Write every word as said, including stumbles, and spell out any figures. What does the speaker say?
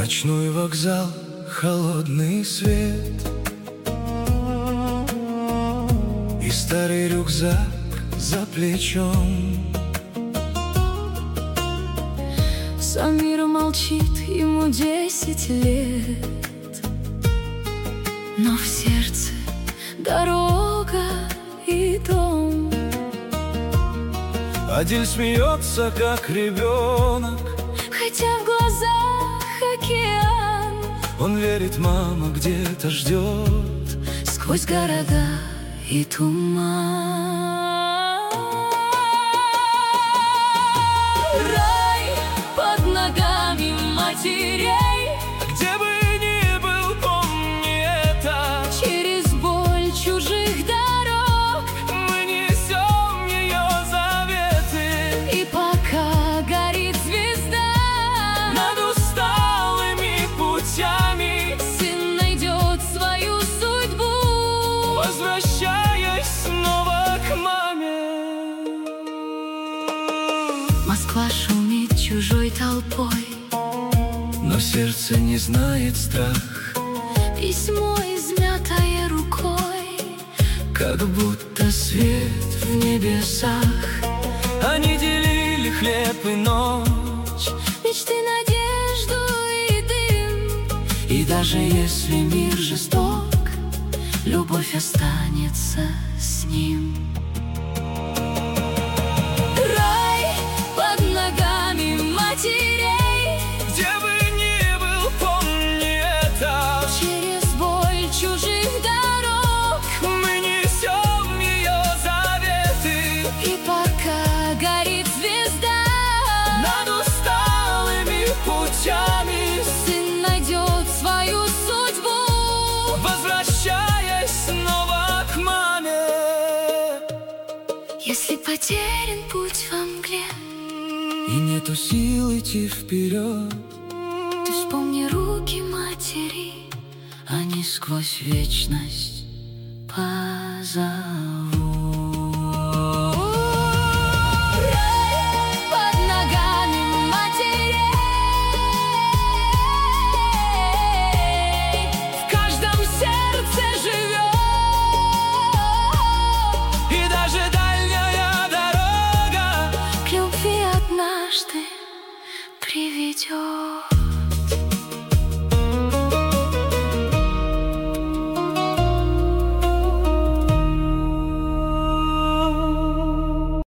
Ночной вокзал, холодный свет и старый рюкзак за плечом. Сам мир молчит, ему десять лет, но в сердце дорога и дом. Адиль смеется, как ребенок, хотя в глазах океан. Он верит, мама где-то ждет Сквозь города и туман. Рай под ногами матерей, где бы ни был, помни это. через боль чужих дорог Мы несем ее заветы. и пока горит звезда Над усталыми путями, сын найдет свою судьбу, возвращаясь снова к маме. Москва шумит чужой толпой, Но сердце не знает страх, письмо измятое рукой, как будто свет в небесах. Они делили хлеб и ночь, мечты, надежду и дым. и даже если мир Жесток, любовь останется с ним. Рай под ногами матерей, где бы ни был, помни это. через боль чужих дорог Мы несем ее заветы. и пока горит звезда Над усталыми путями, сын найдет свою судьбу, возвращаясь снова к маме. если потерян путь во мгле. И нету сил идти вперед, Ты вспомни руки матери, они сквозь вечность позовут. Рай под ногами матерей, в каждом сердце живет, И даже дальняя дорога к любви однажды приведет.